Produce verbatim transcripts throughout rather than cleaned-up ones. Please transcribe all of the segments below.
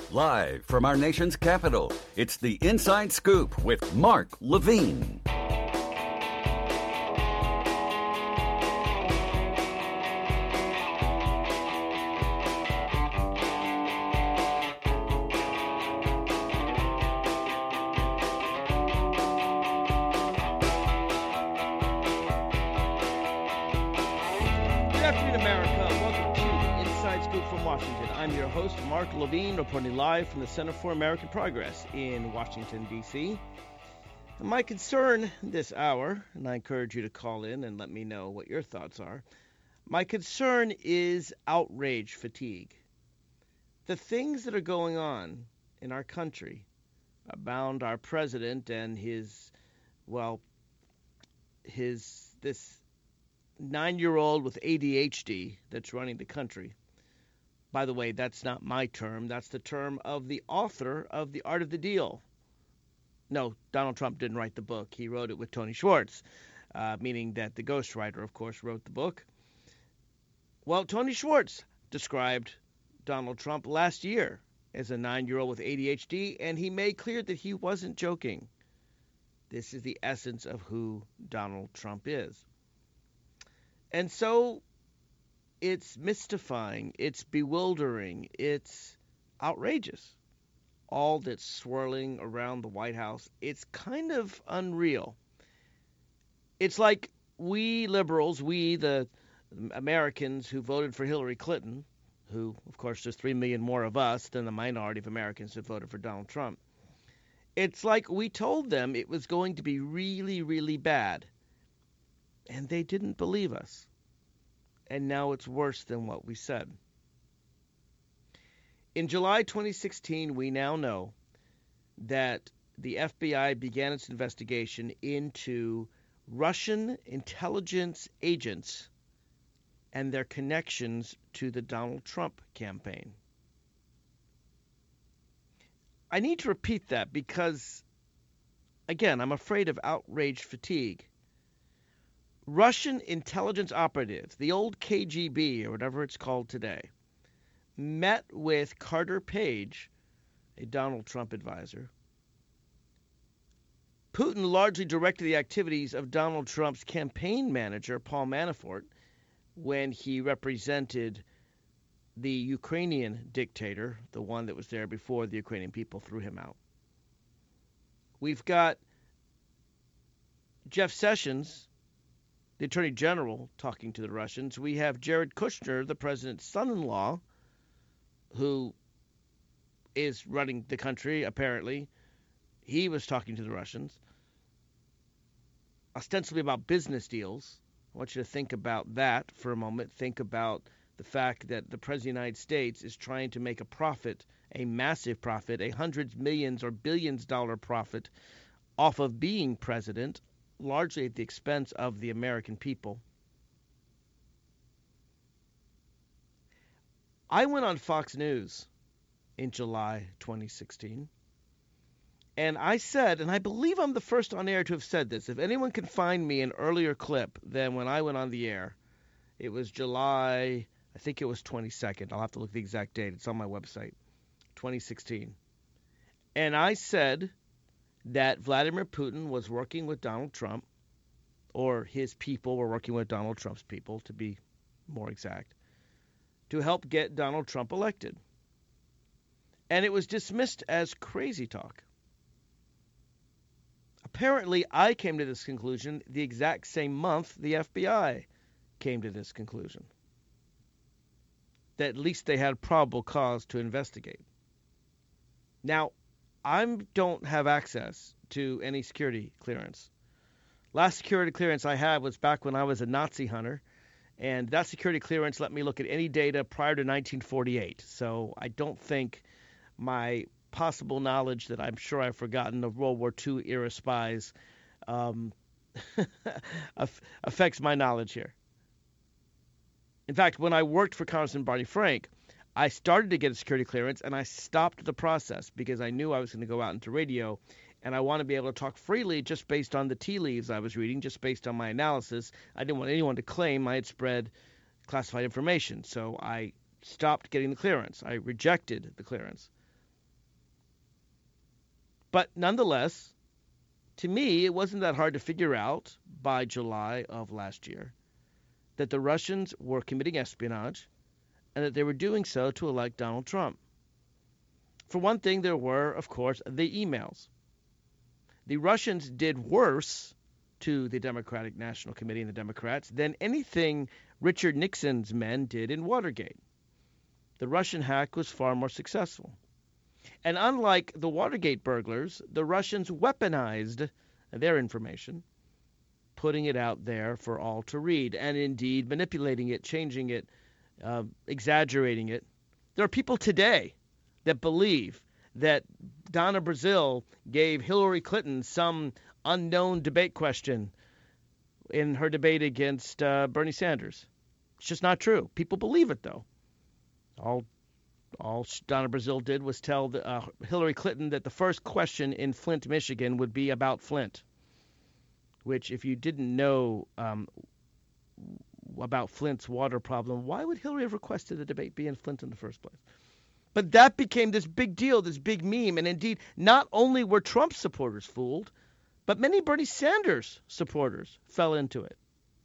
Live from our nation's capital, it's the Inside Scoop with Mark Levine. Mark Levine reporting live from the Center for American Progress in Washington, D C My concern this hour, and I encourage you to call in and let me know what your thoughts are, my concern is outrage fatigue. The things that are going on in our country about our president and his, well, his, this nine-year-old with A D H D that's running the country. By the way, that's not my term. That's the term of the author of The Art of the Deal. No, Donald Trump didn't write the book. He wrote it with Tony Schwartz, uh, meaning that the ghostwriter, of course, wrote the book. Well, Tony Schwartz described Donald Trump last year as a nine-year-old with A D H D, and he made clear that he wasn't joking. This is the essence of who Donald Trump is. And so it's mystifying, it's bewildering, it's outrageous. All that's swirling around the White House, it's kind of unreal. It's like we liberals, we the Americans who voted for Hillary Clinton, who, of course, there's three million more of us than the minority of Americans who voted for Donald Trump. It's like we told them it was going to be really, really bad, and they didn't believe us. And now it's worse than what we said. In July twenty sixteen, we now know that the F B I began its investigation into Russian intelligence agents and their connections to the Donald Trump campaign. I need to repeat that because, again, I'm afraid of outrage fatigue. Russian intelligence operatives, the old K G B or whatever it's called today, met with Carter Page, a Donald Trump advisor. Putin largely directed the activities of Donald Trump's campaign manager, Paul Manafort, when he represented the Ukrainian dictator, the one that was there before the Ukrainian people threw him out. We've got Jeff Sessions, the Attorney General, talking to the Russians. We have Jared Kushner, the president's son-in-law, who is running the country, apparently. He was talking to the Russians, ostensibly about business deals. I want you to think about that for a moment. Think about the fact that the President of the United States is trying to make a profit, a massive profit, a hundreds, millions, or billions dollar profit off of being president, largely at the expense of the American people. I went on Fox News in July twenty sixteen, and I said, and I believe I'm the first on air to have said this, if anyone can find me an earlier clip than when I went on the air, it was July, I think it was twenty-second. I'll have to look at the exact date. It's on my website, twenty sixteen. And I said that Vladimir Putin was working with Donald Trump, or his people were working with Donald Trump's people, to be more exact, to help get Donald Trump elected. And it was dismissed as crazy talk. Apparently, I came to this conclusion the exact same month the F B I came to this conclusion, that at least they had probable cause to investigate. Now, I don't have access to any security clearance. Last security clearance I had was back when I was a Nazi hunter, and that security clearance let me look at any data prior to nineteen forty-eight. So I don't think my possible knowledge that I'm sure I've forgotten of World War Two era spies um, affects my knowledge here. In fact, when I worked for Congressman Barney Frank, I started to get a security clearance, and I stopped the process because I knew I was going to go out into radio, and I want to be able to talk freely just based on the tea leaves I was reading, just based on my analysis. I didn't want anyone to claim I had spread classified information, so I stopped getting the clearance. I rejected the clearance. But nonetheless, to me, it wasn't that hard to figure out by July of last year that the Russians were committing espionage and that they were doing so to elect Donald Trump. For one thing, there were, of course, the emails. The Russians did worse to the Democratic National Committee and the Democrats than anything Richard Nixon's men did in Watergate. The Russian hack was far more successful. And unlike the Watergate burglars, the Russians weaponized their information, putting it out there for all to read, and indeed manipulating it, changing it, uh, exaggerating it. There are people today that believe that Donna Brazile gave Hillary Clinton some unknown debate question in her debate against uh, Bernie Sanders. It's just not true. People believe it, though. All all Donna Brazile did was tell the, uh, Hillary Clinton that the first question in Flint, Michigan would be about Flint, which if you didn't know um, about Flint's water problem, why would Hillary have requested the debate be in Flint in the first place? But that became this big deal, this big meme. And indeed, not only were Trump supporters fooled, but many Bernie Sanders supporters fell into it.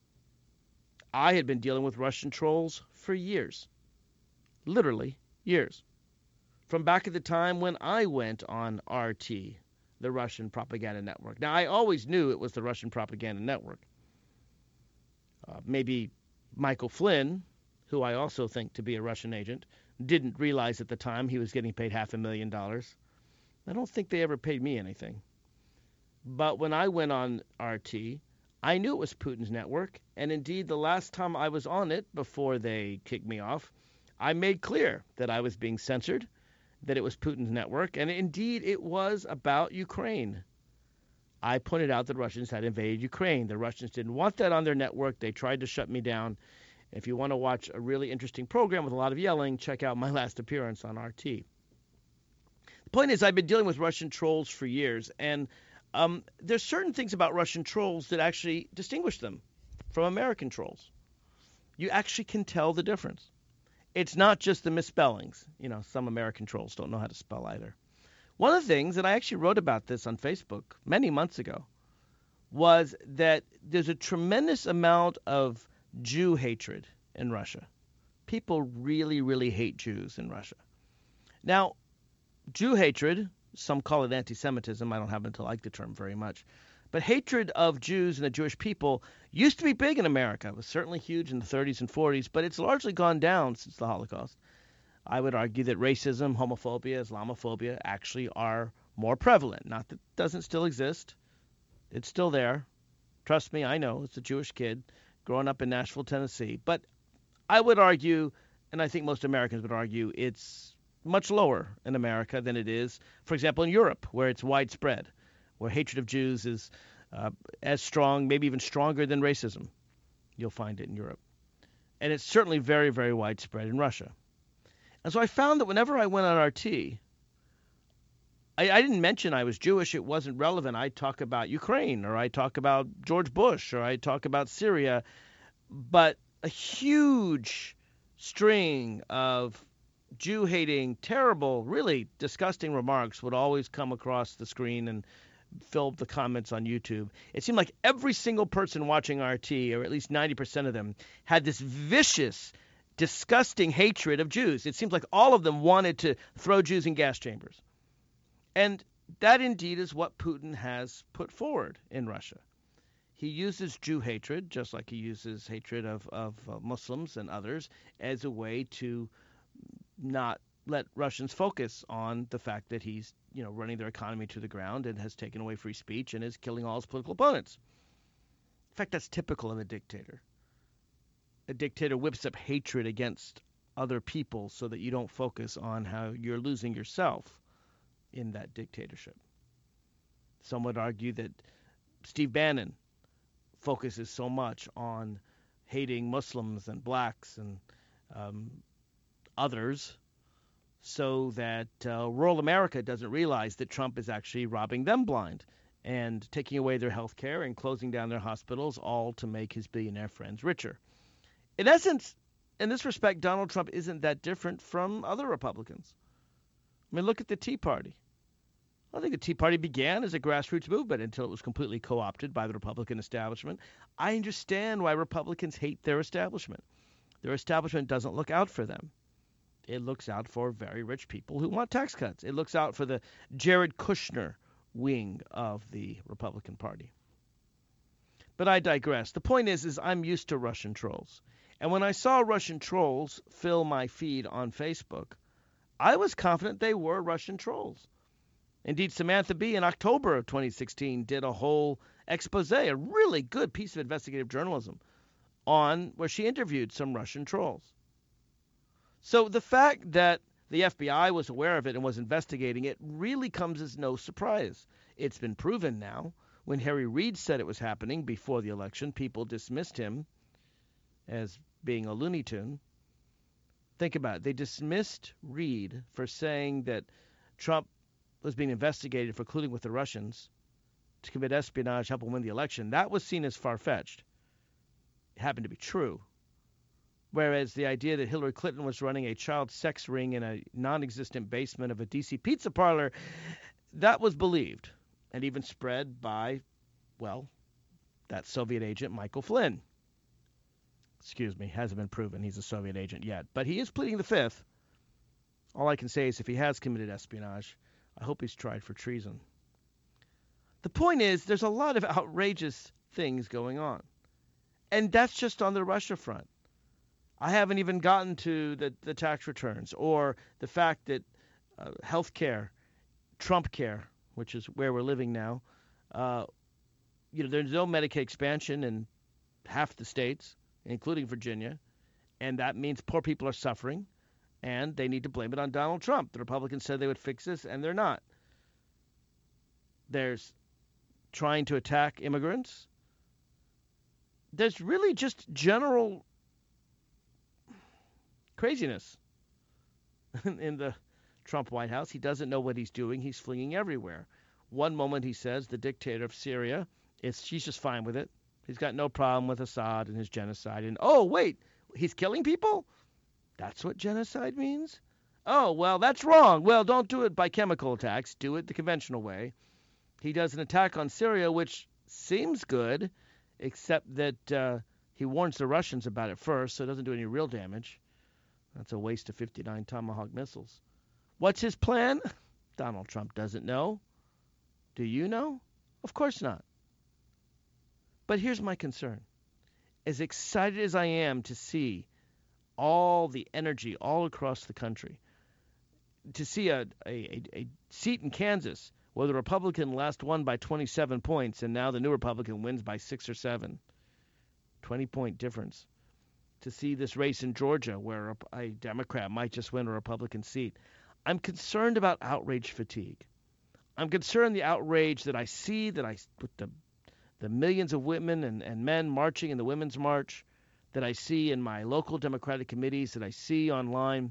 I had been dealing with Russian trolls for years. Literally years. From back at the time when I went on R T, the Russian propaganda network. Now, I always knew it was the Russian propaganda network. Uh, maybe Michael Flynn, who I also think to be a Russian agent, didn't realize at the time he was getting paid half a million dollars. I don't think they ever paid me anything. But when I went on R T, I knew it was Putin's network. And indeed, the last time I was on it, before they kicked me off, I made clear that I was being censored, that it was Putin's network, and indeed it was about Ukraine. I pointed out that Russians had invaded Ukraine. The Russians didn't want that on their network. They tried to shut me down. If you want to watch a really interesting program with a lot of yelling, check out my last appearance on R T. The point is, I've been dealing with Russian trolls for years, and um, there's certain things about Russian trolls that actually distinguish them from American trolls. You actually can tell the difference. It's not just the misspellings. You know, some American trolls don't know how to spell either. One of the things, and I actually wrote about this on Facebook many months ago, was that there's a tremendous amount of Jew hatred in Russia. People really, really hate Jews in Russia. Now, Jew hatred, some call it anti-Semitism. I don't happen to like the term very much. But hatred of Jews and the Jewish people used to be big in America. It was certainly huge in the thirties and forties, but it's largely gone down since the Holocaust. I would argue that racism, homophobia, Islamophobia actually are more prevalent. Not that it doesn't still exist. It's still there. Trust me, I know. It's a Jewish kid growing up in Nashville, Tennessee. But I would argue, and I think most Americans would argue, it's much lower in America than it is, for example, in Europe, where it's widespread, where hatred of Jews is uh, as strong, maybe even stronger than racism. You'll find it in Europe. And it's certainly very, very widespread in Russia. And so I found that whenever I went on R T, I, I didn't mention I was Jewish. It wasn't relevant. I'd talk about Ukraine, or I'd talk about George Bush, or I'd talk about Syria. But a huge string of Jew-hating, terrible, really disgusting remarks would always come across the screen and fill the comments on YouTube. It seemed like every single person watching R T, or at least ninety percent of them, had this vicious, disgusting hatred of Jews. It seems like all of them wanted to throw Jews in gas chambers. And that indeed is what Putin has put forward in Russia. He uses Jew hatred, just like he uses hatred of, of uh, Muslims and others, as a way to not let Russians focus on the fact that he's, you know, running their economy to the ground and has taken away free speech and is killing all his political opponents. In fact, that's typical of a dictator. A dictator whips up hatred against other people so that you don't focus on how you're losing yourself in that dictatorship. Some would argue that Steve Bannon focuses so much on hating Muslims and blacks and um, others so that uh, rural America doesn't realize that Trump is actually robbing them blind and taking away their health care and closing down their hospitals, all to make his billionaire friends richer. In essence, in this respect, Donald Trump isn't that different from other Republicans. I mean, look at the Tea Party. I think the Tea Party began as a grassroots movement until it was completely co-opted by the Republican establishment. I understand why Republicans hate their establishment. Their establishment doesn't look out for them. It looks out for very rich people who want tax cuts. It looks out for the Jared Kushner wing of the Republican Party. But I digress. The point is, is I'm used to Russian trolls. And when I saw Russian trolls fill my feed on Facebook, I was confident they were Russian trolls. Indeed, Samantha Bee in October of twenty sixteen did a whole expose, a really good piece of investigative journalism, on where she interviewed some Russian trolls. So the fact that the F B I was aware of it and was investigating it really comes as no surprise. It's been proven now. When Harry Reid said it was happening before the election, people dismissed him as being a Looney Tune. Think about it. They dismissed Reid for saying that Trump was being investigated for colluding with the Russians to commit espionage, help him win the election. That was seen as far-fetched. It happened to be true. Whereas the idea that Hillary Clinton was running a child sex ring in a non-existent basement of a D C pizza parlor, that was believed and even spread by, well, that Soviet agent Michael Flynn. Excuse me, hasn't been proven he's a Soviet agent yet, but he is pleading the fifth. All I can say is if he has committed espionage, I hope he's tried for treason. The point is, there's a lot of outrageous things going on. And that's just on the Russia front. I haven't even gotten to the, the tax returns or the fact that uh, health care, Trump care, which is where we're living now, uh, you know, there's no Medicaid expansion in half the states, including Virginia, and that means poor people are suffering. And they need to blame it on Donald Trump. The Republicans said they would fix this, and they're not. There's trying to attack immigrants. There's really just general craziness in the Trump White House. He doesn't know what he's doing. He's flinging everywhere. One moment he says the dictator of Syria, it's, she's just fine with it. He's got no problem with Assad and his genocide. And, oh, wait, he's killing people? That's what genocide means? Oh, well, that's wrong. Well, don't do it by chemical attacks. Do it the conventional way. He does an attack on Syria, which seems good, except that uh, he warns the Russians about it first, so it doesn't do any real damage. That's a waste of fifty-nine Tomahawk missiles. What's his plan? Donald Trump doesn't know. Do you know? Of course not. But here's my concern. As excited as I am to see all the energy all across the country, to see a, a, a seat in Kansas where the Republican last won by twenty-seven points and now the new Republican wins by six or seven, twenty-point difference. To see this race in Georgia where a, a Democrat might just win a Republican seat. I'm concerned about outrage fatigue. I'm concerned the outrage that I see, that I with the the millions of women and, and men marching in the Women's March, that I see in my local Democratic committees, that I see online.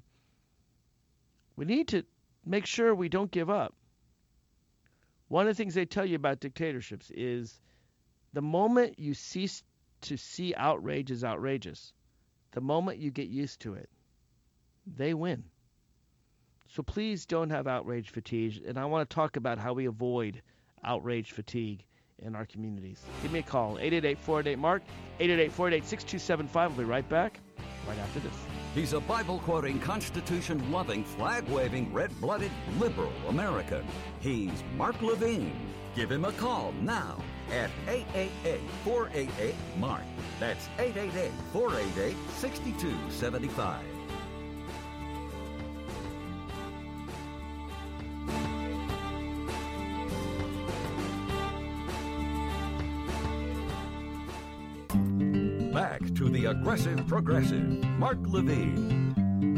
We need to make sure we don't give up. One of the things they tell you about dictatorships is the moment you cease to see outrage as outrageous, the moment you get used to it, they win. So please don't have outrage fatigue. And I want to talk about how we avoid outrage fatigue in our communities. Give me a call, eight eight eight, four eight eight, M A R K, eight eight eight, four eight eight, six two seven five. We'll be right back right after this. He's a Bible-quoting, Constitution-loving, flag-waving, red-blooded, liberal American. He's Mark Levine. Give him a call now at eight eight eight, four eight eight, M A R K. That's eight eight eight, four eight eight, six two seven five. Back to the Aggressive Progressive, Mark Levine.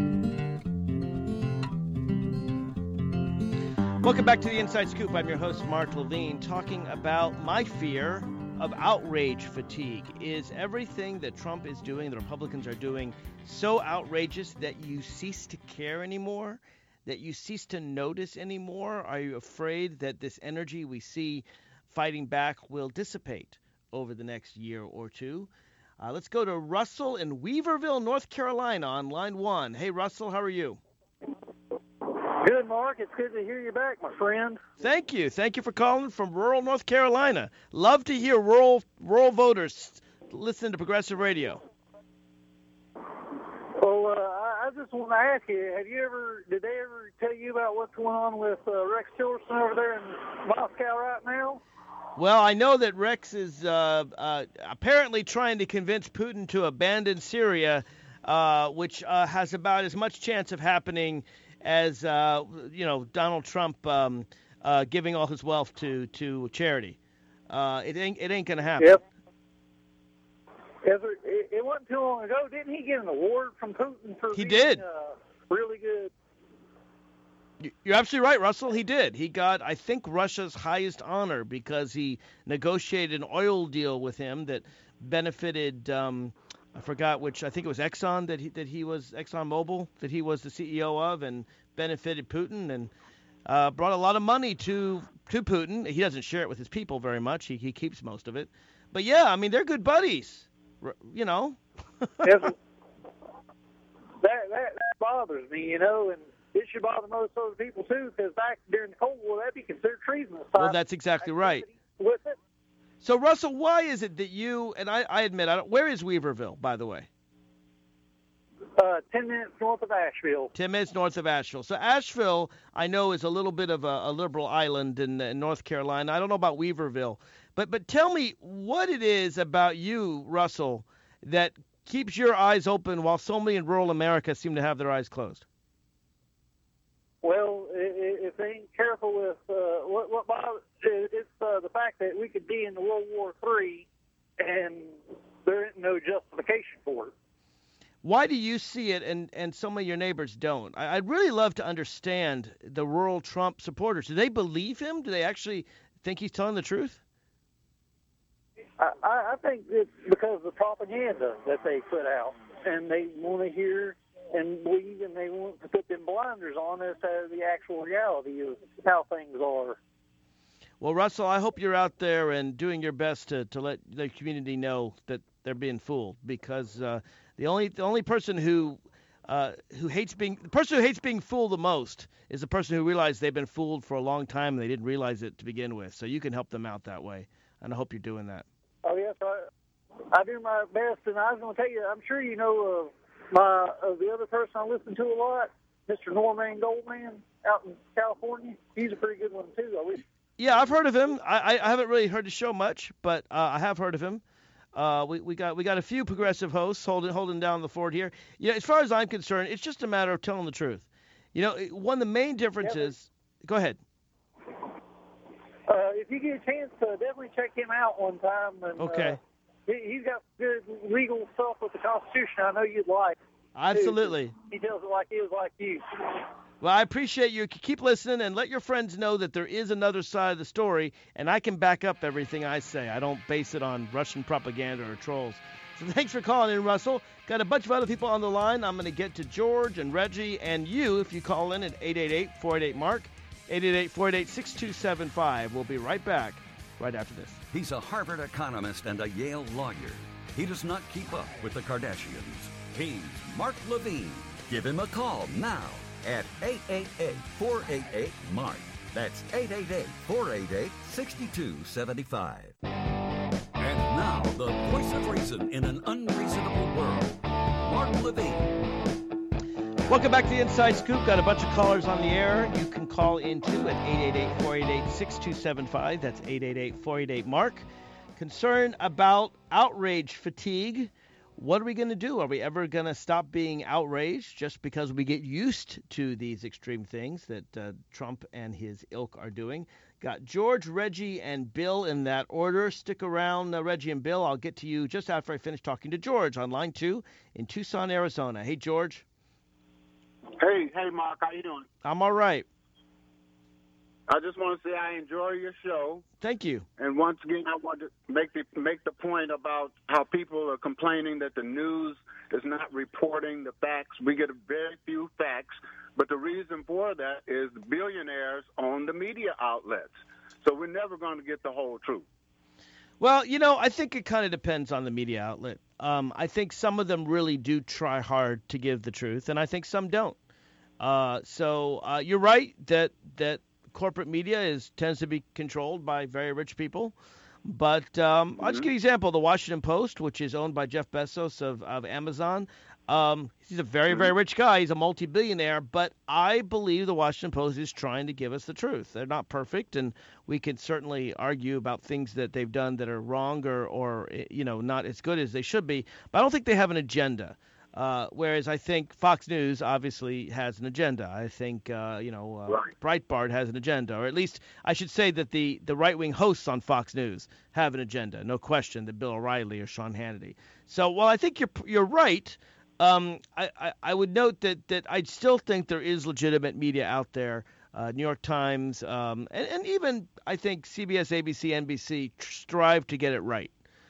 Welcome back to the Inside Scoop. I'm your host, Mark Levine, talking about my fear of outrage fatigue. Is everything that Trump is doing, the Republicans are doing, so outrageous that you cease to care anymore? That you cease to notice anymore? Are you afraid that this energy we see fighting back will dissipate over the next year or two? Uh, let's go to Russell in Weaverville, North Carolina on line one. Hey, Russell, how are you? Good, Mark. It's good to hear you back, my friend. Thank you. Thank you for calling from rural North Carolina. Love to hear rural rural voters listen to Progressive Radio. Well, uh, I, I just want to ask you, have you ever, did they ever tell you about what's going on with uh, Rex Tillerson over there in Moscow right now? Well, I know that Rex is uh, uh, apparently trying to convince Putin to abandon Syria, uh, which uh, has about as much chance of happening as, uh, you know, Donald Trump um, uh, giving all his wealth to, to charity. Uh, it ain't it ain't going to happen. Yep. Yes, it, it wasn't too long ago. Didn't he get an award from Putin for He being did. Uh, really good? You're absolutely right, Russell. He did. He got, I think, Russia's highest honor because he negotiated an oil deal with him that benefited. Um, I forgot which. I think it was Exxon that he that he was ExxonMobil that he was the C E O of, and benefited Putin and uh, brought a lot of money to to Putin. He doesn't share it with his people very much. He he keeps most of it. But yeah, I mean, they're good buddies. You know. Yes, that, that that bothers me, you know, and it should bother most other people too, because back during the Cold War, that'd be considered treasonous. Well, that's exactly right. With it. So, Russell, why is it that you and I, I admit, I don't, where is Weaverville, by the way? Uh, ten minutes north of Asheville. Ten minutes north of Asheville. So Asheville, I know, is a little bit of a, a liberal island in, in North Carolina. I don't know about Weaverville, but but tell me what it is about you, Russell, that keeps your eyes open while so many in rural America seem to have their eyes closed. Well, if they ain't careful with uh, what, what bothers, it's uh, the fact that we could be in World War Three, and there ain't no justification for it. Why do you see it and, and so many of your neighbors don't? I, I'd really love to understand the rural Trump supporters. Do they believe him? Do they actually think he's telling the truth? I, I think it's because of the propaganda that they put out, and they want to hear and believe, and they want to put them blinders on as to the actual reality of how things are. Well, Russell, I hope you're out there and doing your best to, to let the community know that they're being fooled, because uh, the only the only person who uh, who hates being the person who hates being fooled the most is the person who realized they've been fooled for a long time and they didn't realize it to begin with. So you can help them out that way, and I hope you're doing that. Oh yes, I, I do my best, and I was going to tell you, I'm sure you know of my of the other person I listen to a lot, Mister Norman Goldman out in California. He's a pretty good one too. I wish. Yeah, I've heard of him. I, I haven't really heard his show much, but uh, I have heard of him. Uh, we, we got we got a few progressive hosts holding holding down the fort here. You know, as far as I'm concerned, it's just a matter of telling the truth. You know, one of the main differences. Yeah, go ahead. Uh, if you get a chance to definitely check him out one time. And, okay. Uh, he, he's got good legal stuff with the Constitution I know you'd like. Absolutely. Too. He tells it like he was like you. Well, I appreciate you. Keep listening and let your friends know that there is another side of the story, and I can back up everything I say. I don't base it on Russian propaganda or trolls. So thanks for calling in, Russell. Got a bunch of other people on the line. I'm going to get to George and Reggie and you if you call in at eight eight eight, four eight eight, M A R K, eight eight eight, four eight eight, six two seven five. We'll be right back right after this. He's a Harvard economist and a Yale lawyer. He does not keep up with the Kardashians. He's Mark Levine. Give him a call now at eight eight eight, four eight eight, M A R K. That's eight eight eight, four eight eight, six two seven five. And now, the voice of reason in an unreasonable world, Mark Levine. Welcome back to the Inside Scoop. Got a bunch of callers on the air. You can call in too at eight eight eight, four eight eight, six two seven five. That's eight eight eight, four eight eight, M A R K. Concern about outrage fatigue. What are we going to do? Are we ever going to stop being outraged just because we get used to these extreme things that uh, Trump and his ilk are doing? Got George, Reggie, and Bill in that order. Stick around, uh, Reggie and Bill. I'll get to you just after I finish talking to George on line two in Tucson, Arizona. Hey, George. Hey, hey, Mark. How you doing? I'm all right. I just want to say I enjoy your show. Thank you. And once again, I want to make the make the point about how people are complaining that the news is not reporting the facts. We get very few facts, but the reason for that is the billionaires own the media outlets. So we're never going to get the whole truth. Well, you know, I think it kind of depends on the media outlet. Um, I think some of them really do try hard to give the truth, and I think some don't. Uh, so uh, you're right that that corporate media is tends to be controlled by very rich people. But um, I'll just give you an example. The Washington Post, which is owned by Jeff Bezos of, of Amazon, um, he's a very, very rich guy. He's a multi-billionaire. But I believe the Washington Post is trying to give us the truth. They're not perfect, and we can certainly argue about things that they've done that are wrong or, or you know, not as good as they should be. But I don't think they have an agenda. Uh, whereas I think Fox News obviously has an agenda. I think, uh, you know, uh, right. Breitbart has an agenda. Or at least I should say that the, the right-wing hosts on Fox News have an agenda. No question that Bill O'Reilly or Sean Hannity. So while I think you're you're right, um, I, I, I would note that, that I still think there is legitimate media out there. Uh, New York Times, um, and, and even I think C B S, A B C, N B C strive to get it right.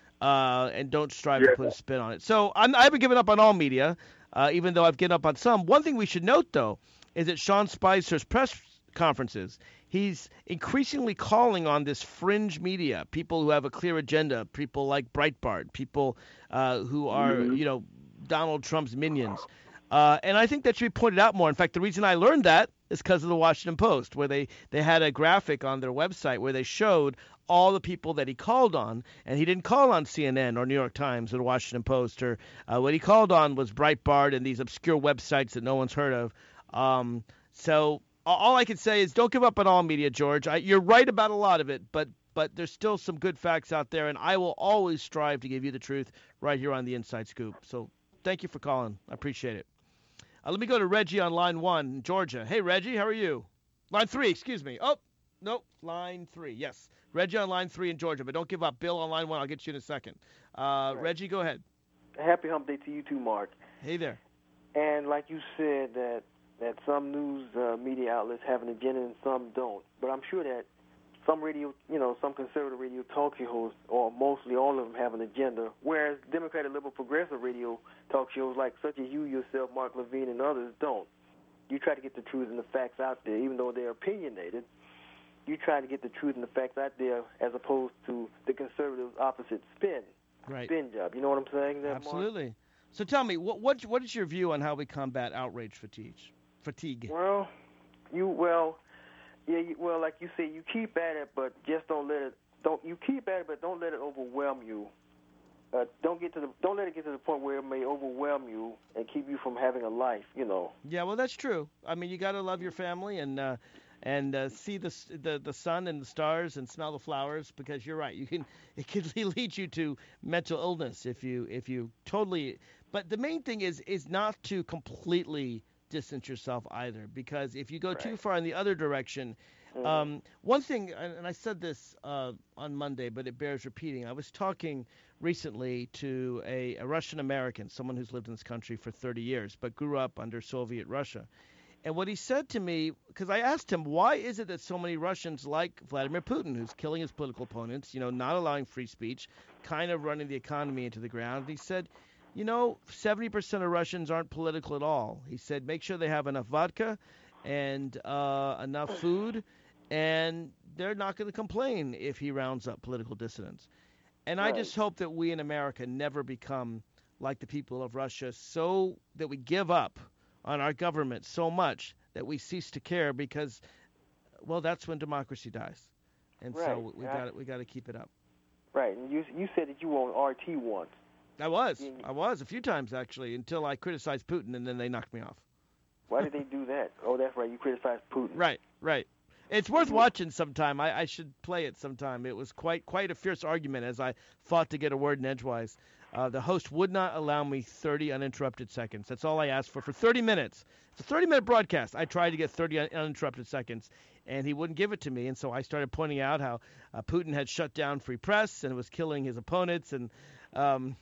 Uh, and don't strive yeah. to put a spin on it. So I'm, I haven't given up on all media, uh, even though I've given up on some. One thing we should note, though, is that Sean Spicer's press conferences, he's increasingly calling on this fringe media, people who have a clear agenda, people like Breitbart, people uh, who are, mm-hmm. you know, Donald Trump's minions. Uh, and I think that should be pointed out more. In fact, the reason I learned that is because of the Washington Post, where they, they had a graphic on their website where they showed all the people that he called on, and he didn't call on C N N or New York Times or the Washington Post. Or uh, what he called on was Breitbart and these obscure websites that no one's heard of. Um, so all I can say is don't give up on all media, George. I, you're right about a lot of it, but but there's still some good facts out there, and I will always strive to give you the truth right here on the Inside Scoop. So thank you for calling. I appreciate it. Uh, let me go to Reggie on line one in Georgia. Hey, Reggie, how are you? Line three, excuse me. Oh, nope, line three, yes. Reggie on line three in Georgia, but don't give up. Bill on line one, I'll get you in a second. Uh, right. Reggie, go ahead. Happy hump day to you too, Mark. Hey there. And like you said, that that some news uh, media outlets have an agenda and some don't. But I'm sure that some radio, you know, some conservative radio talk show hosts, or mostly all of them, have an agenda, whereas Democratic, liberal, progressive radio talk shows like such as you yourself, Mark Levine, and others don't. You try to get the truth and the facts out there, even though they're opinionated. You try to get the truth and the facts out there as opposed to the conservative opposite spin, right. spin job. You know what I'm saying there, Absolutely. Mark? So tell me, what, what what is your view on how we combat outrage fatigue? Fatigue. Well, you well, yeah, you, well, like you say, you keep at it, but just don't let it. Don't you keep at it, but don't let it overwhelm you. Uh, don't get to the don't let it get to the point where it may overwhelm you and keep you from having a life. You know. Yeah, well, that's true. I mean, you got to love your family and. Uh, And uh, see the, the the sun and the stars and smell the flowers, because you're right. You can it can lead you to mental illness if you if you totally. But the main thing is is not to completely distance yourself either, because if you go right. too far in the other direction, mm-hmm. um, one thing, and I said this uh, on Monday, but it bears repeating. I was talking recently to a, a Russian American, someone who's lived in this country for thirty years, but grew up under Soviet Russia. And what he said to me, because I asked him, why is it that so many Russians like Vladimir Putin, who's killing his political opponents, you know, not allowing free speech, kind of running the economy into the ground? And he said, you know, seventy percent of Russians aren't political at all. He said, make sure they have enough vodka and uh, enough food, and they're not going to complain if he rounds up political dissidents. And right. I just hope that we in America never become like the people of Russia, so that we give up on our government so much that we cease to care, because, well, that's when democracy dies. And right. so we yeah. got we got to keep it up. Right. And you you said that you were on R T once. I was. I was a few times, actually, until I criticized Putin, and then they knocked me off. Why did they do that? Oh, that's right. You criticized Putin. Right, right. It's worth watching sometime. I, I should play it sometime. It was quite quite a fierce argument as I fought to get a word in edgewise. Uh, the host would not allow me thirty uninterrupted seconds. That's all I asked for, for thirty minutes. It's a thirty-minute broadcast. I tried to get thirty un- uninterrupted seconds, and he wouldn't give it to me. And so I started pointing out how uh, Putin had shut down free press and was killing his opponents, and um,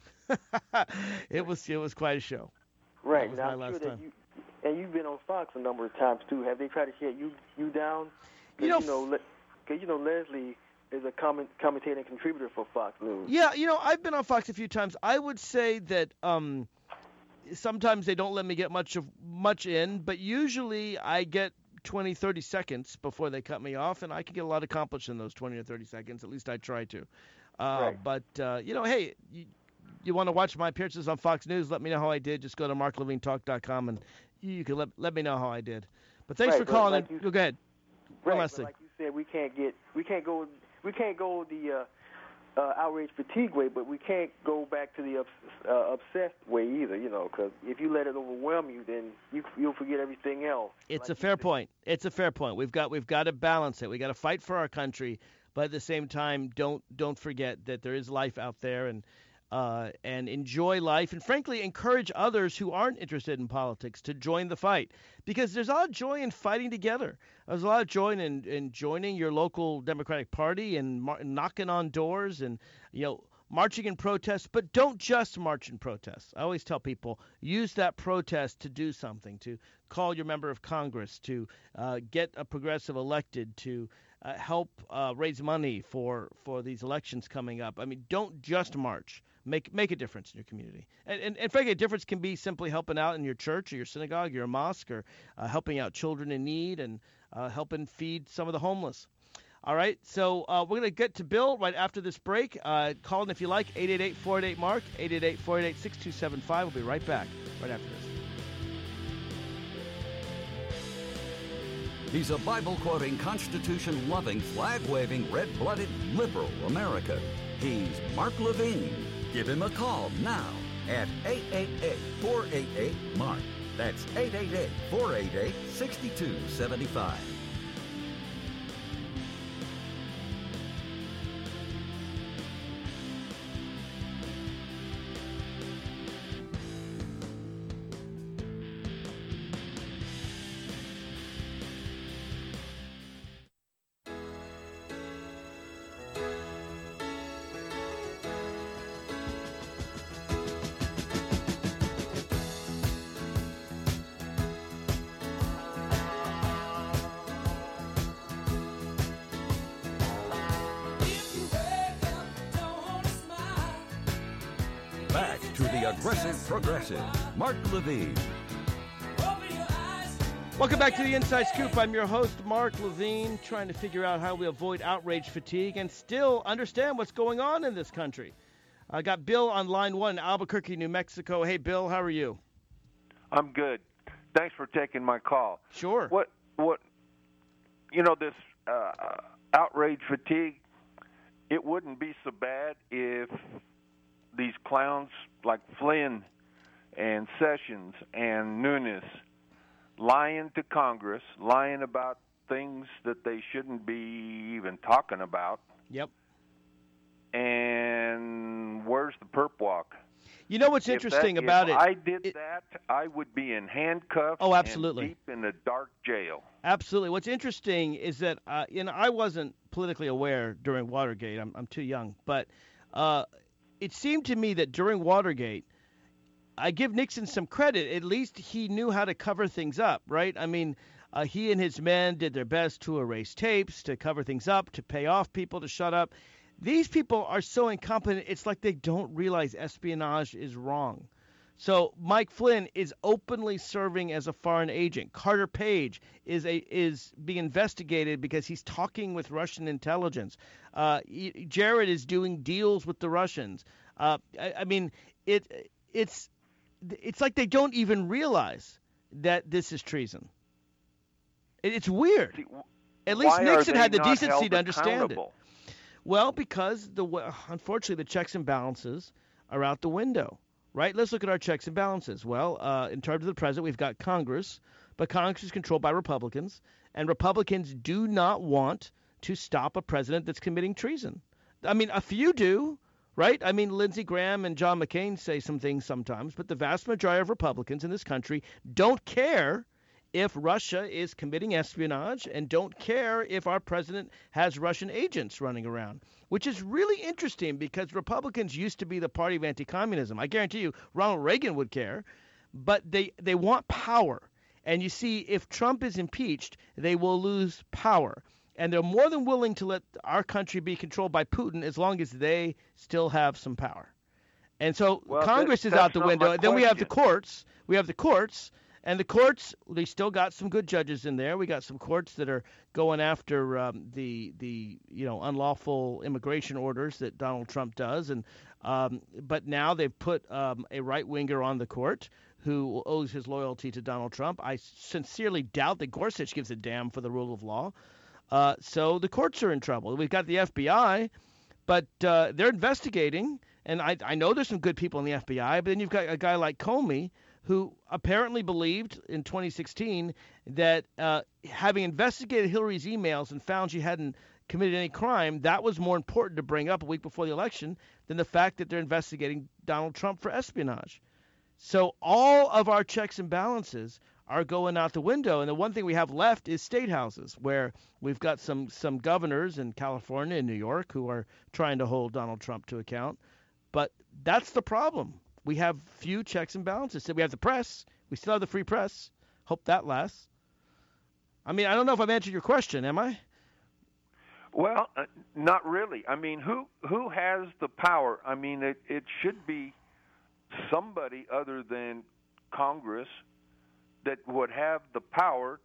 it was it was quite a show. Right. That was now, my I'm last sure that time. you, and you've been on Fox a number of times too. Have they tried to shut you you down? You know, you know, because you know Leslie is a comment, commentator and contributor for Fox News. Yeah, you know, I've been on Fox a few times. I would say that um, sometimes they don't let me get much of much in, but usually I get twenty, thirty seconds before they cut me off, and I can get a lot accomplished in those twenty or thirty seconds. At least I try to. Uh, right. But, uh, you know, hey, you, you want to watch my appearances on Fox News, let me know how I did. Just go to mark levine talk dot com and you can let, let me know how I did. But thanks right, for calling. Like in. You, go ahead. Right, One last but thing. like you said, we can't get, we can't go, we can't go the uh, uh, outrage fatigue way, but we can't go back to the obs- uh, obsessed way either. You know, because if you let it overwhelm you, then you you'll forget everything else. It's like a fair point. It's a fair point. We've got we've got to balance it. We got to fight for our country, but at the same time, don't don't forget that there is life out there, and uh, and enjoy life, and frankly, encourage others who aren't interested in politics to join the fight, because there's a lot of joy in fighting together. There's a lot of joy in in joining your local Democratic Party and mar- knocking on doors and you know. marching in protest, but don't just march in protest. I always tell people, use that protest to do something, to call your member of Congress, to uh, get a progressive elected, to uh, help uh, raise money for, for these elections coming up. I mean, don't just march. Make make a difference in your community. And, and, and frankly, a difference can be simply helping out in your church or your synagogue, your mosque, or uh, helping out children in need and uh, helping feed some of the homeless. All right, so uh, we're going to get to Bill right after this break. Uh, call in if you like, eight eight eight, four eight eight, MARK, eight eight eight, four eight eight, six two seven five. We'll be right back right after this. He's a Bible-quoting, Constitution-loving, flag-waving, red-blooded, liberal American. He's Mark Levine. Give him a call now at eight eight eight, four eight eight, MARK. That's eight eight eight, four eight eight, six two seven five. Back to the Aggressive Progressive, Mark Levine. Welcome back to the Inside Scoop. I'm your host, Mark Levine, trying to figure out how we avoid outrage fatigue and still understand what's going on in this country. I got Bill on line one in Albuquerque, New Mexico. Hey, Bill, how are you? I'm good. Thanks for taking my call. Sure. What, what, you know, this uh, outrage fatigue, it wouldn't be so bad if these clowns like Flynn and Sessions and Nunes lying to Congress, lying about things that they shouldn't be even talking about. Yep. And where's the perp walk? You know what's If interesting that, about if it? I did it, that, I would be in handcuffs. Oh, absolutely. And deep in a dark jail. Absolutely. What's interesting is that uh, you know I wasn't politically aware during Watergate. I'm, I'm too young, but uh, it seemed to me that during Watergate, I give Nixon some credit. At least he knew how to cover things up, right? I mean, uh, he and his men did their best to erase tapes, to cover things up, to pay off people, to shut up. These people are so incompetent, it's like they don't realize espionage is wrong. So Mike Flynn is openly serving as a foreign agent. Carter Page is a is being investigated because he's talking with Russian intelligence. Uh, Jared is doing deals with the Russians. Uh, I, I mean, it it's it's like they don't even realize that this is treason. It, it's weird. See, At least why Nixon are they had the not decency held to understand accountable? it. Well, because the unfortunately the checks and balances are out the window. Right? Let's look at our checks and balances. Well, uh, in terms of the president, we've got Congress, but Congress is controlled by Republicans, and Republicans do not want to stop a president that's committing treason. I mean, a few do, right? I mean, Lindsey Graham and John McCain say some things sometimes, but the vast majority of Republicans in this country don't care if Russia is committing espionage and don't care if our president has Russian agents running around, which is really interesting because Republicans used to be the party of anti-communism. I guarantee you Ronald Reagan would care, but they, they want power. And you see, if Trump is impeached, they will lose power. And they're more than willing to let our country be controlled by Putin as long as they still have some power. And so Well, Congress that, is out the not window. my Then we have the question. courts. We have the courts. And the courts, they still got some good judges in there. We got some courts that are going after um, the the you know unlawful immigration orders that Donald Trump does, and um, but now they've put um, a right winger on the court who owes his loyalty to Donald Trump. I sincerely doubt that Gorsuch gives a damn for the rule of law. Uh, so the courts are in trouble. We've got the F B I, but uh, they're investigating, and I, I know there's some good people in the F B I, but then you've got a guy like Comey, who apparently believed in twenty sixteen that uh, having investigated Hillary's emails and found she hadn't committed any crime, that was more important to bring up a week before the election than the fact that they're investigating Donald Trump for espionage. So all of our checks and balances are going out the window. And the one thing we have left is state houses, where we've got some, some governors in California and New York who are trying to hold Donald Trump to account. But that's the problem. We have few checks and balances. So we have the press. We still have the free press. Hope that lasts. I mean, I don't know if I've answered your question, am I? Well, uh, not really. I mean, who who has the power? I mean, it, it should be somebody other than Congress that would have the power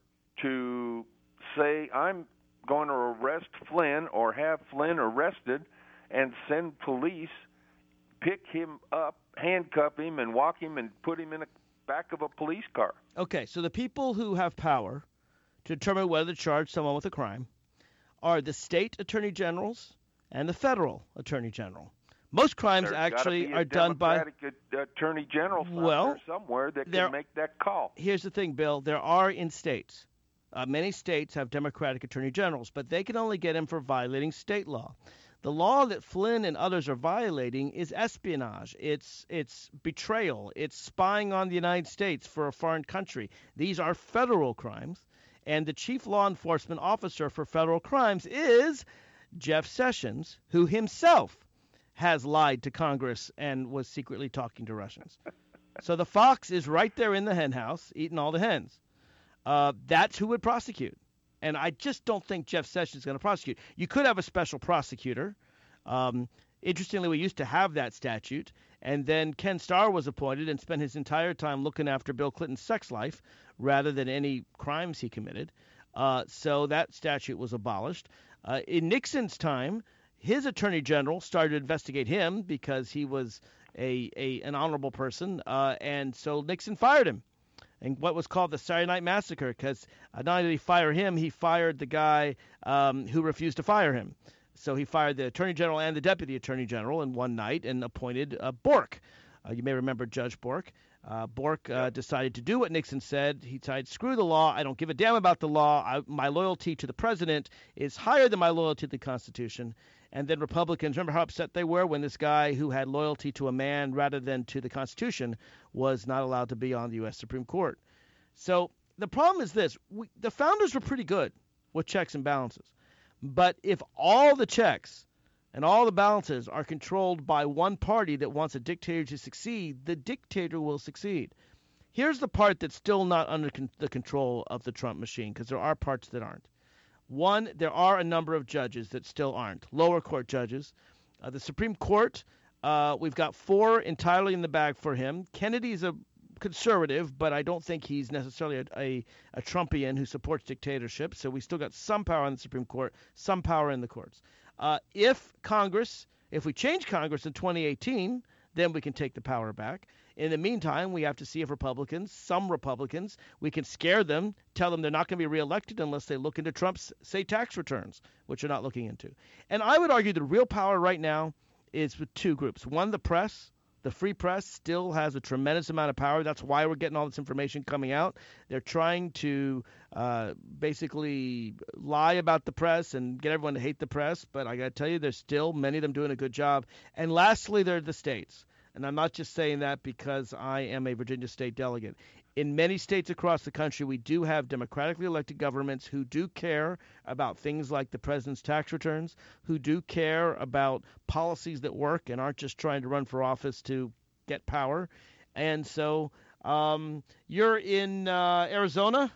to say, I'm going to arrest Flynn or have Flynn arrested and send police, pick him up, handcuff him, and walk him and put him in the back of a police car. Okay, so the people who have power to determine whether to charge someone with a crime are the state attorney generals and the federal attorney general. Most crimes There's actually are a done by Democratic attorney general well, there somewhere that there, can make that call. Here's the thing, Bill. There are in states. Uh, many states have Democratic attorney generals, but they can only get him for violating state law. The law that Flynn and others are violating is espionage. It's it's betrayal. It's spying on the United States for a foreign country. These are federal crimes, and the chief law enforcement officer for federal crimes is Jeff Sessions, who himself has lied to Congress and was secretly talking to Russians. So the fox is right there in the hen house eating all the hens. Uh, that's who would prosecute. And I just don't think Jeff Sessions is going to prosecute. You could have a special prosecutor. Um, interestingly, we used to have that statute. And then Ken Starr was appointed and spent his entire time looking after Bill Clinton's sex life rather than any crimes he committed. Uh, so that statute was abolished. Uh, in Nixon's time, his attorney general started to investigate him because he was a, a an honorable person. Uh, and so Nixon fired him. And what was called the Saturday Night Massacre, because uh, not only did he fire him, he fired the guy um, who refused to fire him. So he fired the attorney general and the deputy attorney general in one night and appointed uh, Bork. Uh, you may remember Judge Bork. Uh, Bork uh, decided to do what Nixon said. He decided, screw the law. I don't give a damn about the law. I, my loyalty to the president is higher than my loyalty to the Constitution. And then Republicans, remember how upset they were when this guy who had loyalty to a man rather than to the Constitution was not allowed to be on the U S Supreme Court. So the problem is this. We, the founders were pretty good with checks and balances. But if all the checks and all the balances are controlled by one party that wants a dictator to succeed, the dictator will succeed. Here's the part that's still not under con- the control of the Trump machine, because there are parts that aren't. One, there are a number of judges that still aren't, lower court judges. Uh, the Supreme Court, uh, we've got four entirely in the bag for him. Kennedy's a conservative, but I don't think he's necessarily a, a, a Trumpian who supports dictatorship. So we still got some power on the Supreme Court, some power in the courts. Uh, if Congress, if we change Congress in twenty eighteen, then we can take the power back. In the meantime, we have to see if Republicans, some Republicans, we can scare them, tell them they're not going to be reelected unless they look into Trump's, say, tax returns, which they're not looking into. And I would argue the real power right now is with two groups. One, the press. The free press still has a tremendous amount of power. That's why we're getting all this information coming out. They're trying to uh, basically lie about the press and get everyone to hate the press. But I got to tell you, there's still many of them doing a good job. And lastly, there are the states. And I'm not just saying that because I am a Virginia state delegate. In many states across the country, we do have democratically elected governments who do care about things like the president's tax returns, who do care about policies that work and aren't just trying to run for office to get power. And so um, you're in uh, Arizona?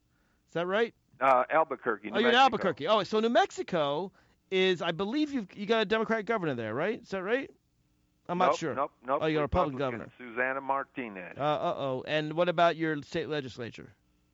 Is that right? Uh, Albuquerque, New Oh, you're Mexico. in Albuquerque. Oh, so New Mexico is, I believe you've you got a Democratic governor there, right? Is that right? I'm nope, not sure. Nope, nope. Oh, you're a Republican governor. Susana Martinez. Uh, uh-oh. And what about your state legislature?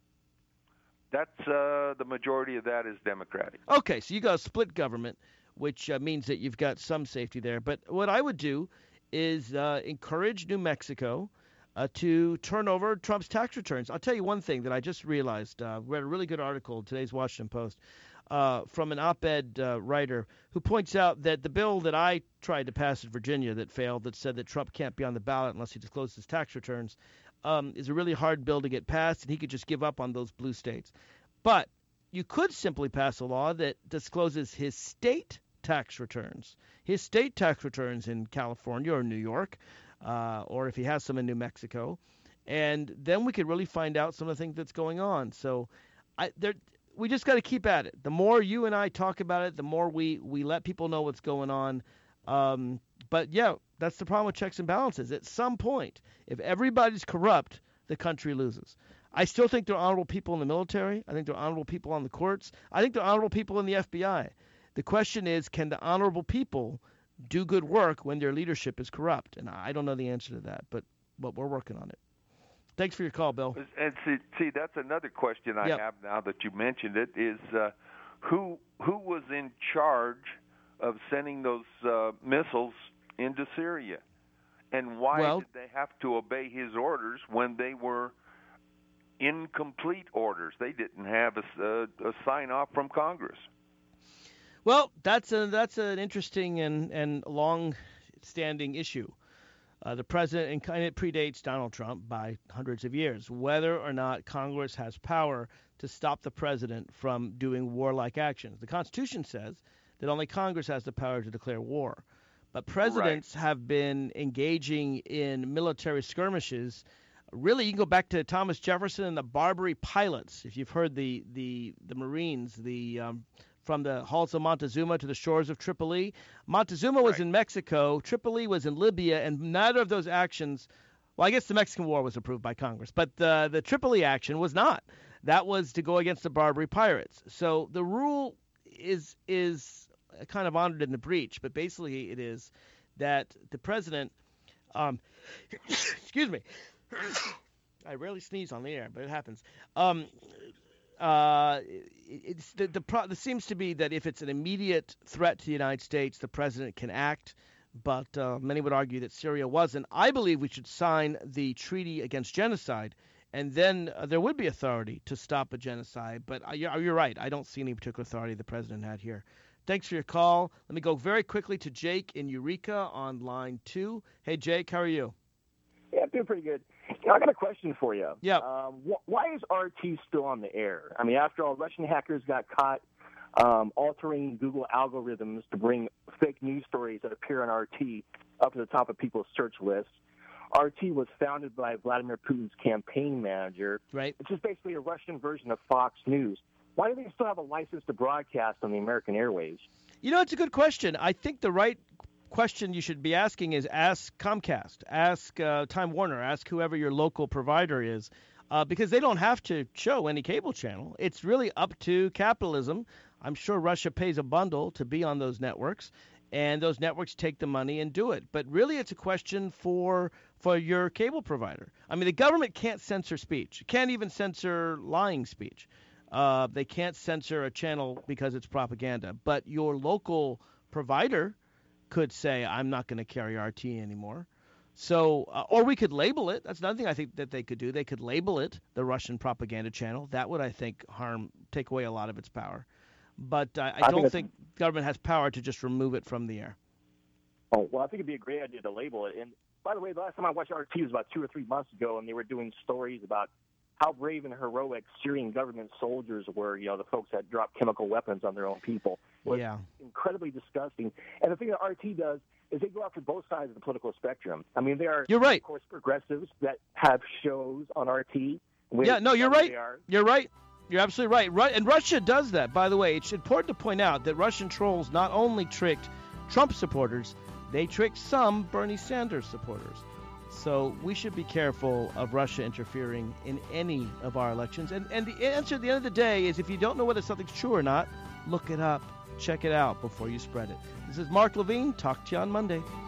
That's uh, the majority of that is Democratic. Okay, so you got a split government, which uh, means that you've got some safety there. But what I would do is uh, encourage New Mexico uh, to turn over Trump's tax returns. I'll tell you one thing that I just realized. Uh, read a really good article in today's Washington Post uh, from an op-ed uh, writer who points out that the bill that I tried to pass in Virginia that failed, that said that Trump can't be on the ballot unless he discloses his tax returns, um, is a really hard bill to get passed, and he could just give up on those blue states. But you could simply pass a law that discloses his state tax returns, his state tax returns in California or New York, uh, or if he has some in New Mexico, and then we could really find out some of the things that's going on. So I, there, we just got to keep at it. The more you and I talk about it, the more we, we let people know what's going on. Um, but, yeah, that's the problem with checks and balances. At some point, if everybody's corrupt, the country loses. I still think there are honorable people in the military. I think there are honorable people on the courts. I think there are honorable people in the F B I. The question is, can the honorable people do good work when their leadership is corrupt? And I don't know the answer to that, but, but we're working on it. Thanks for your call, Bill. And see, see that's another question I yep. have now that you mentioned it, is uh, who who was in charge of sending those uh, missiles into Syria? And why well, did they have to obey his orders when they were incomplete orders? They didn't have a, a, a sign-off from Congress. Well, that's a, that's an interesting and, and long-standing issue. Uh, the president, and kind of predates Donald Trump by hundreds of years, whether or not Congress has power to stop the president from doing warlike actions. The Constitution says that only Congress has the power to declare war. But presidents right. have been engaging in military skirmishes. Really, you can go back to Thomas Jefferson and the Barbary pilots. If you've heard the the, the Marines, the um, from the halls of Montezuma to the shores of Tripoli. Montezuma was right. in Mexico. Tripoli was in Libya, and neither of those actions. Well, I guess the Mexican War was approved by Congress, but the the Tripoli action was not. That was to go against the Barbary pirates. So the rule is is kind of honored in the breach, but basically it is that the president. Um, excuse me. I rarely sneeze on the air, but it happens. Um, uh, it's the the pro- there seems to be that if it's an immediate threat to the United States, the president can act. But uh, many would argue that Syria wasn't. I believe we should sign the treaty against genocide, and then uh, there would be authority to stop a genocide. But uh, you're, you're right. I don't see any particular authority the president had here. Thanks for your call. Let me go very quickly to Jake in Eureka on line two. Hey, Jake, how are you? Yeah, I'm doing pretty good. You know, I got a question for you. Yeah. Um, wh- why is R T still on the air? I mean, after all, Russian hackers got caught um, altering Google algorithms to bring fake news stories that appear on R T up to the top of people's search lists. R T was founded by Vladimir Putin's campaign manager. Right. It's just basically a Russian version of Fox News. Why do they still have a license to broadcast on the American airwaves? You know, it's a good question. I think the right question you should be asking is ask Comcast, ask uh, Time Warner, ask whoever your local provider is, uh, because they don't have to show any cable channel. It's really up to capitalism. I'm sure Russia pays a bundle to be on those networks, and those networks take the money and do it. But really, it's a question for for your cable provider. I mean, the government can't censor speech. It can't even censor lying speech. Uh, they can't censor a channel because it's propaganda. But your local provider could say, I'm not going to carry R T anymore. So, uh, or we could label it. That's another thing I think that they could do. They could label it the Russian propaganda channel. That would, I think, harm, take away a lot of its power. But uh, I, I don't think, think government has power to just remove it from the air. Oh, well, I think it'd be a great idea to label it. And by the way, the last time I watched R T was about two or three months ago, and they were doing stories about how brave and heroic Syrian government soldiers were, you know, the folks that dropped chemical weapons on their own people. It was yeah. incredibly disgusting. And the thing that R T does is they go after both sides of the political spectrum. I mean, there are, you're right. of course, progressives that have shows on R T. Yeah, no, you're right. You're right. You're absolutely right. Ru- and Russia does that, by the way. It's important to point out that Russian trolls not only tricked Trump supporters, they tricked some Bernie Sanders supporters. So we should be careful of Russia interfering in any of our elections. And, and the answer at the end of the day is if you don't know whether something's true or not, look it up. Check it out before you spread it. This is Mark Levine. Talk to you on Monday.